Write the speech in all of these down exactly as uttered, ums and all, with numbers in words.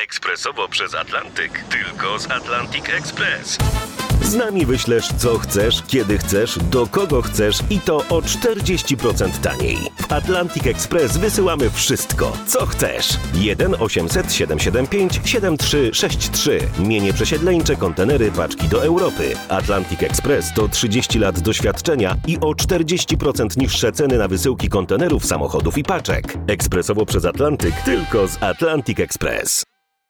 Ekspresowo przez Atlantyk. Tylko z Atlantic Express. Z nami wyślesz co chcesz, kiedy chcesz, do kogo chcesz i to o czterdzieści procent taniej. W Atlantic Express wysyłamy wszystko, co chcesz. jeden osiemset siedemset siedemdziesiąt pięć siedemdziesiąt trzy sześćdziesiąt trzy. Mienie przesiedleńcze, kontenery, paczki do Europy. Atlantic Express to trzydzieści lat doświadczenia i o czterdzieści procent niższe ceny na wysyłki kontenerów, samochodów i paczek. Ekspresowo przez Atlantyk, tylko z Atlantic Express.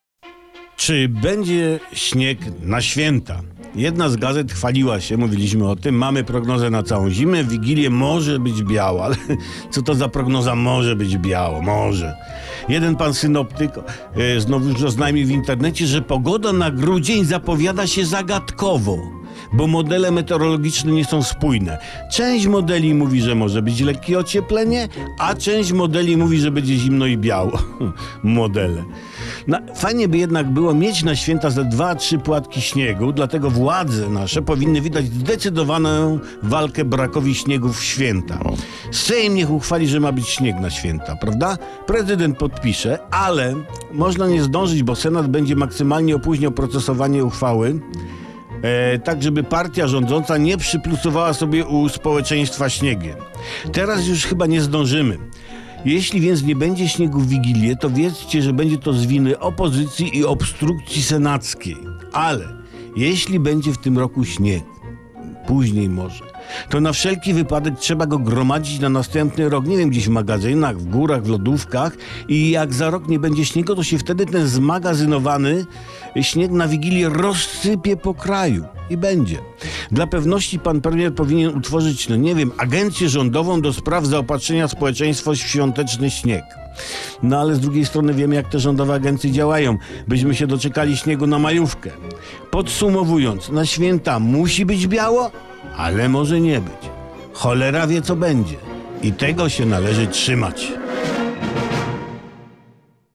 Czy będzie śnieg na święta? Jedna z gazet chwaliła się, mówiliśmy o tym, mamy prognozę na całą zimę, w Wigilię może być biało, ale co to za prognoza może być biało? Może. Jeden pan synoptyk e, znowu oznajmił w internecie, że pogoda na grudzień zapowiada się zagadkowo, bo modele meteorologiczne nie są spójne. Część modeli mówi, że może być lekkie ocieplenie, a część modeli mówi, że będzie zimno i biało. Modele. No, fajnie by jednak było mieć na święta ze dwa, trzy płatki śniegu, dlatego władze nasze powinny widać zdecydowaną walkę brakowi śniegu w święta. Sejm niech uchwali, że ma być śnieg na święta, prawda? Prezydent podpisze, ale można nie zdążyć, bo Senat będzie maksymalnie opóźniał procesowanie uchwały, E, tak żeby partia rządząca nie przyplusowała sobie u społeczeństwa śniegiem. Teraz już chyba nie zdążymy. Jeśli więc nie będzie śniegu w Wigilię, to wiedzcie, że będzie to z winy opozycji i obstrukcji senackiej. Ale jeśli będzie w tym roku śnieg, później może, to na wszelki wypadek trzeba go gromadzić na następny rok, nie wiem, gdzieś w magazynach, w górach, w lodówkach, i jak za rok nie będzie śniegu, to się wtedy ten zmagazynowany śnieg na Wigilię rozsypie po kraju i będzie. Dla pewności pan premier powinien utworzyć, no nie wiem, agencję rządową do spraw zaopatrzenia społeczeństwa w świąteczny śnieg. No ale z drugiej strony wiemy, jak te rządowe agencje działają. Byśmy się doczekali śniegu na majówkę. Podsumowując, na święta musi być biało, ale może nie być. Cholera wie, co będzie. I tego się należy trzymać.